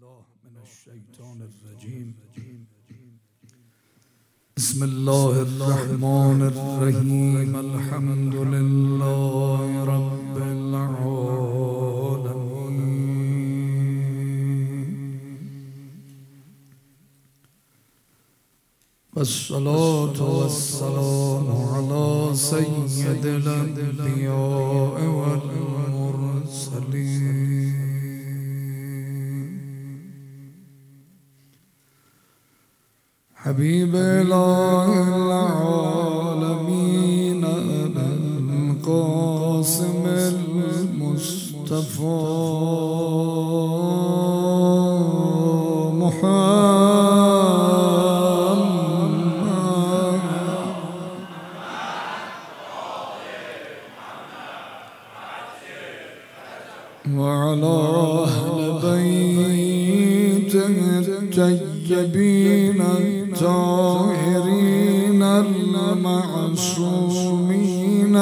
بالله من الشیطان الرجیم. بسم الله الرحمن الرحیم. الحمد لله رب العالمین والصلاة والسلام على سید الانبیاء والمرسلین حبیب اله العالمین القاسم المصطفى وعلى أهل بيته الطيبين الطاهرين المعصومين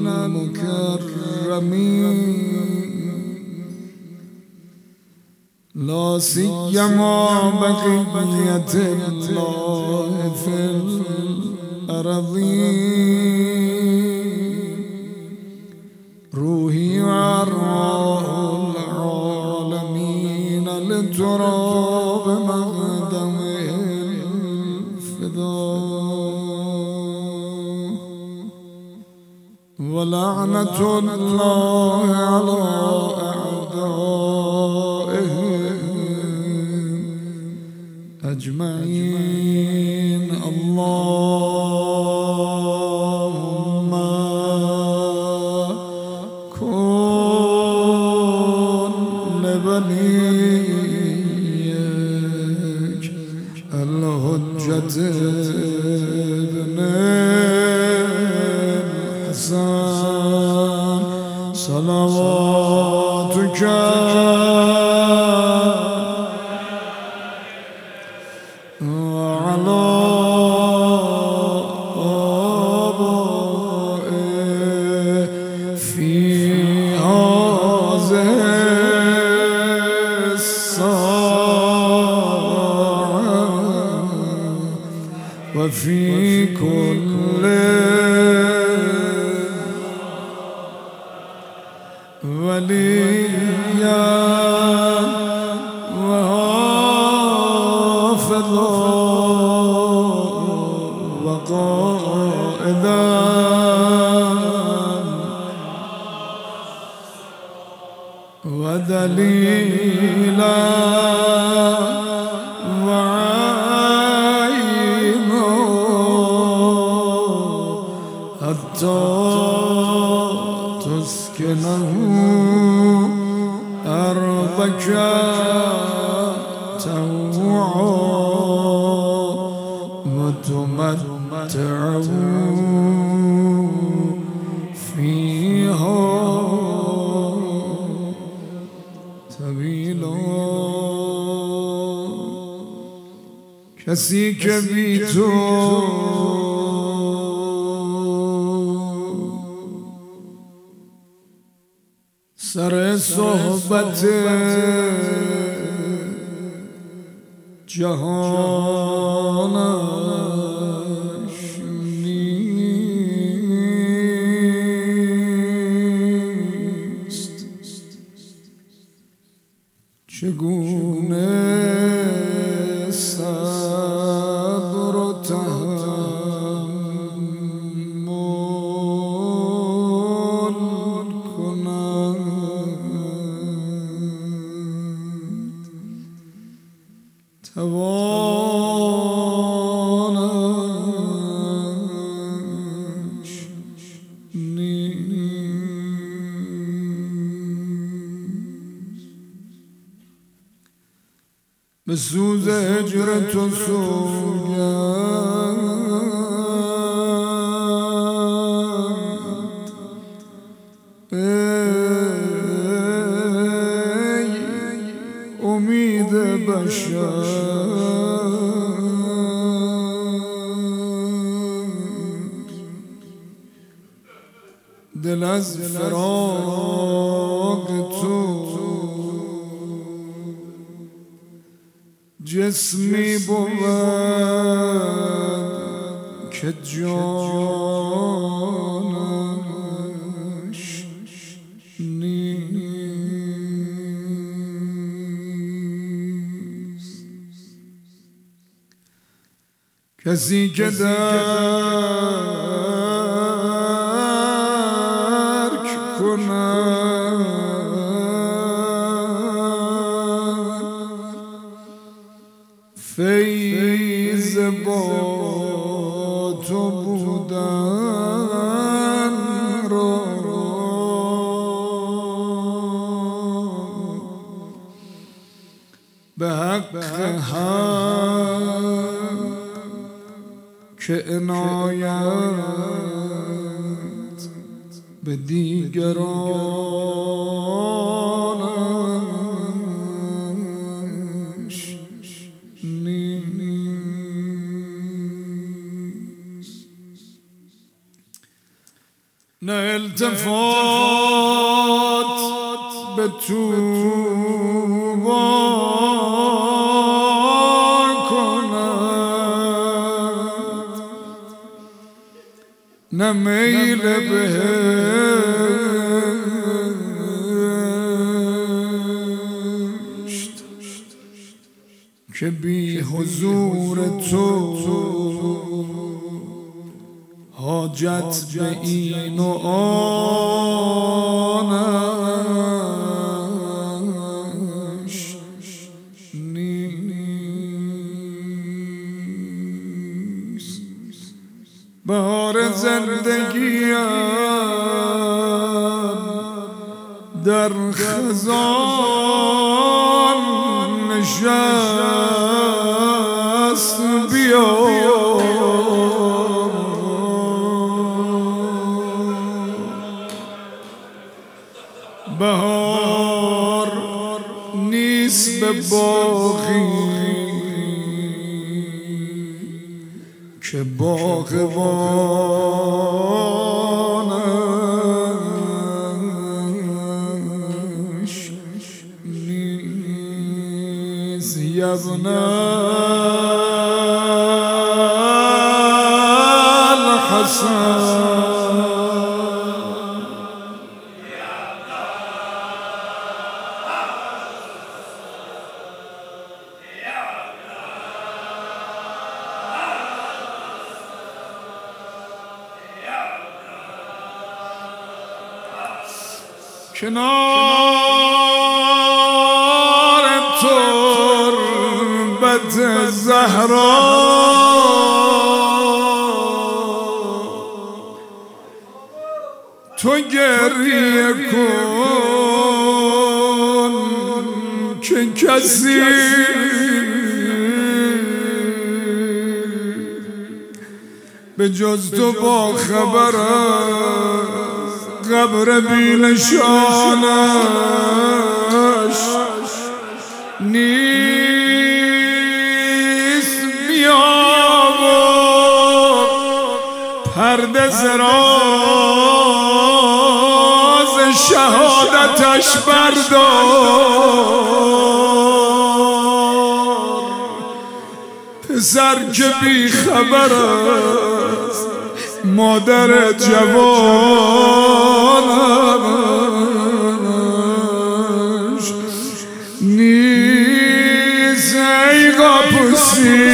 المكرمين لا سيما بقية الله في الأرضين روحي وأرواح العالمين للتراب مقدمه الفداء ولعنة الله على أعدائهم أجمعين. اللهم كن لبنيك الحجة ابن الحسن صلواتك وعلى آبائه في هذه الساعة وفي كل وليا وحافظا وقائدا ودليلا وعينا حتى تسكنه أرضك طوعا وتمتعه فيها طويلا. کسی که بی تو سر صحبت جهانش نیست، چگونه صبر و تحمل کنم توانش نیست. به سوز هجر تو سوگند ای امید بشر دل از فراق تو جسمی بود که جانش نیست. کسی که درک کند فیض با تو بودن را به حق هم که عنایت به دیگرانش نیست. نه التفات به تو نه میل بهشت که بی حضور تو حاجت به این و آنش نیست. بهار زندگیم در خزان نشست، بیا بهار نیست به باغی که باغبانش نیست. یبن الحسن کنار تربت زهرا تو گریه کن که کسی به جز تو با خبر قبر بی نشانش نیست. بیا و پرده ز راز شهادتش بردار. پسر که بی خبر است مادر جوانش نیست. ای قاپوسی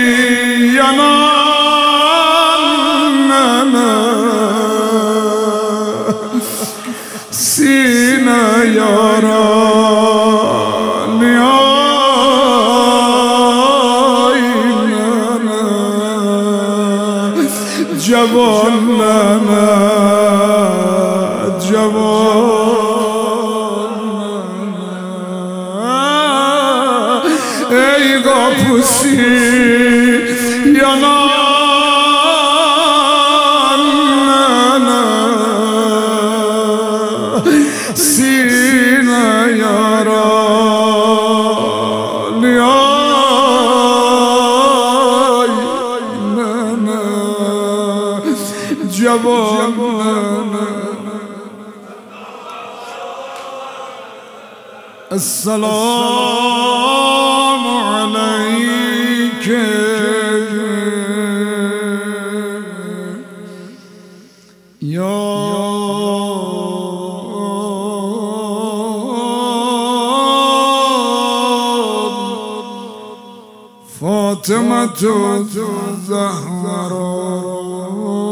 یانان سینه یاران جوان ای قاپوسی یانان سینه یاران جوان. السلام علیکم فاطمة الزهراء